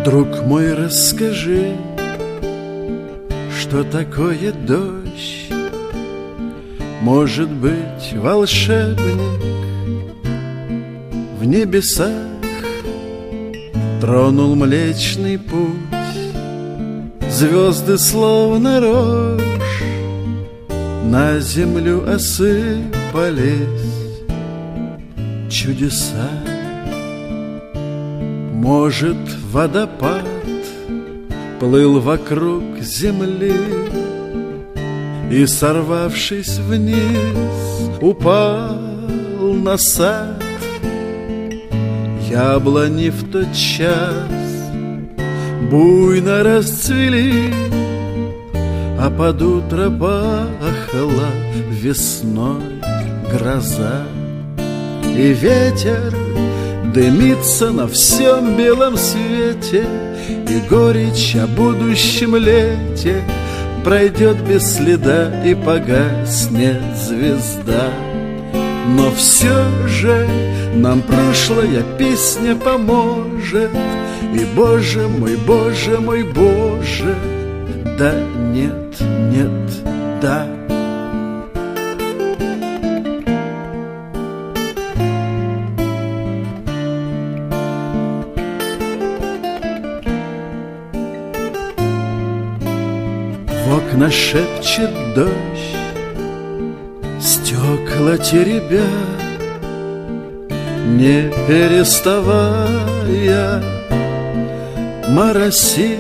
Друг мой, расскажи, что такое дождь? Может быть, волшебник в небесах тронул Млечный Путь, звезды словно рожь на землю осыпались чудеса. Может, водопад плыл вокруг земли и, сорвавшись вниз, упал на сад. Яблони в тот час буйно расцвели, а под утро пахла весной гроза. И ветер дымится на всем белом свете, и горечь о будущем лете пройдет без следа, и погаснет звезда. Но все же нам прошлая песня поможет, и, Боже мой, Боже мой, Боже, да нет, нет, да. В окна шепчет дождь, стекла теребя, не переставая моросить.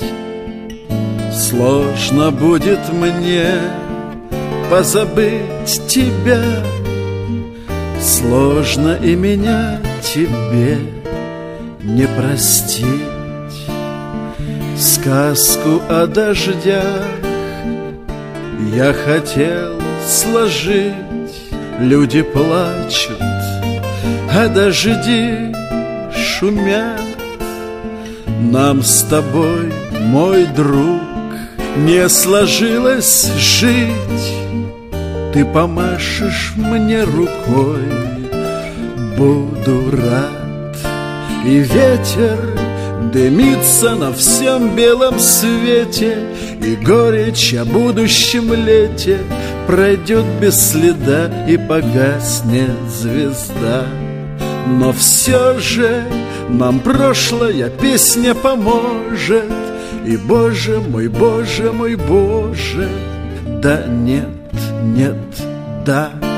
Сложно будет мне позабыть тебя, сложно и меня тебе не простить. Сказку о дождях я хотел сложить. Люди плачут, а дожди шумят. Нам с тобой, мой друг, не сложилось жить. Ты помашешь мне рукой, буду рад. И ветер дымится на всем белом свете, и горечь о будущем лете пройдет без следа, и погаснет звезда. Но все же нам прошлая песня поможет, и, Боже мой, Боже мой, Боже, да нет, нет, да.